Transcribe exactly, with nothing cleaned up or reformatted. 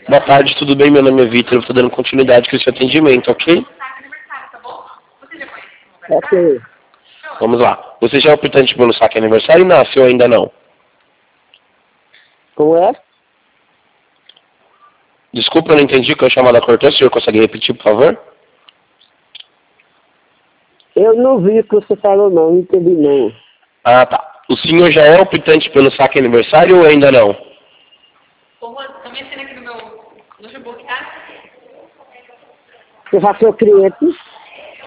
Boa tarde, tudo bem? Meu nome é Vitor, eu estou dando continuidade com esse atendimento, ok? Ok. Vamos lá. Você já é optante pelo saque aniversário e nasceu ainda não? Como é? Desculpa, eu não entendi que a chamada cortou. O senhor consegue repetir, por favor? Eu não vi o que você falou não, não entendi não. Ah, tá. O senhor já é optante pelo saque aniversário ou ainda não? Estou mexendo aqui no meu notebook, tá? Você já sou cliente?